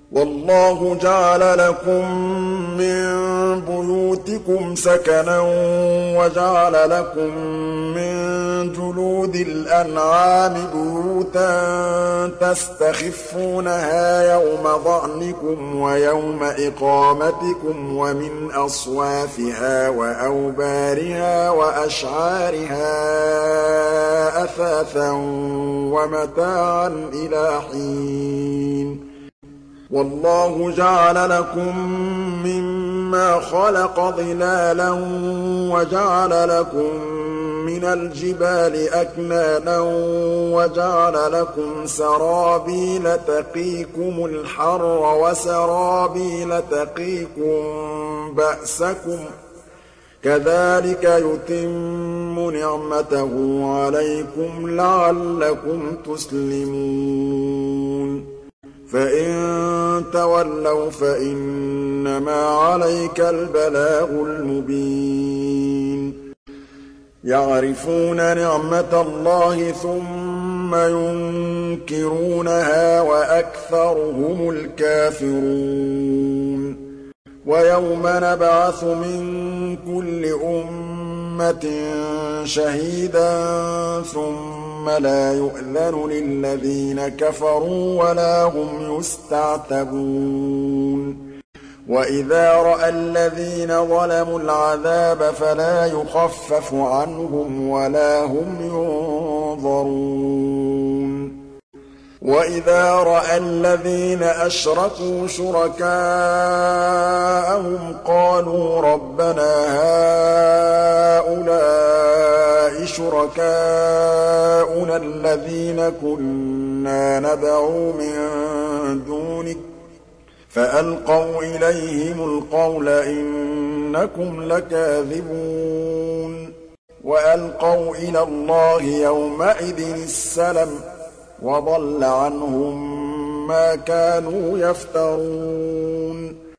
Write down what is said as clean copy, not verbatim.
وَاللَّهُ جَعَلَ لَكُم مِّن بُيُوتِكُمْ سَكَنًا وَجَعَلَ لَكُم مِّن جُلُودِ الْأَنْعَامِ بُيُوتًا تَسْتَخِفُّونَهَا يَوْمَ ظَعْنِكُمْ وَيَوْمَ إِقَامَتِكُمْ وَمِنْ أَصْوَافِهَا وَأَوْبَارِهَا وَأَشْعَارِهَا أَثَاثًا وَمَتَاعًا إِلَىٰ حِينٍ وَاللَّهُ جَعَلَ لَكُم مِّمَّا خَلَقَ ظِلَالًا وَجَعَلَ لَكُم مِّنَ الْجِبَالِ أَكْنَانًا وَجَعَلَ لَكُمْ سَرَابِيلَ تَقِيكُمُ الْحَرَّ وَسَرَابِيلَ تَقِيكُم بَأْسَكُمْ ۚ كَذَٰلِكَ يُتِمُّ نِعْمَتَهُ عَلَيْكُمْ لَعَلَّكُمْ تُسْلِمُونَ فَإِن تَوَلَّوْا فَإِنَّمَا عَلَيْكَ الْبَلَاغُ الْمُبِينُ يَعْرِفُونَ نِعْمَتَ اللَّهِ ثُمَّ يُنكِرُونَهَا وَأَكْثَرُهُمُ الْكَافِرُونَ وَيَوْمَ نَبْعَثُ مِن كُلِّ أُمَّةٍ شَهِيدًا ثُمَّ لَا يُؤْذَنُ لِلَّذِينَ كَفَرُوا وَلَا هُمْ يُسْتَعْتَبُونَ وَإِذَا رَأَى الَّذِينَ ظَلَمُوا الْعَذَابَ فَلَا يُخَفَّفُ عَنْهُمْ وَلَا هُمْ يُنظَرُونَ وَإِذَا رَأَى الَّذِينَ أَشْرَكُوا شُرَكَاءَهُمْ قَالُوا رَبَّنَا هَٰؤُلَاءِ شُرَكَاؤُنَا الَّذِينَ كُنَّا نَدْعُو مِن دُونِكَ ۖ فَأَلْقَوْا إِلَيْهِمُ الْقَوْلَ إِنَّكُمْ لَكَاذِبُونَ وَأَلْقَوْا إِلَى اللَّهِ يَوْمَئِذٍ السَّلَمَ وَضَلَّ عَنْهُم مَّا كَانُوا يَفْتَرُونَ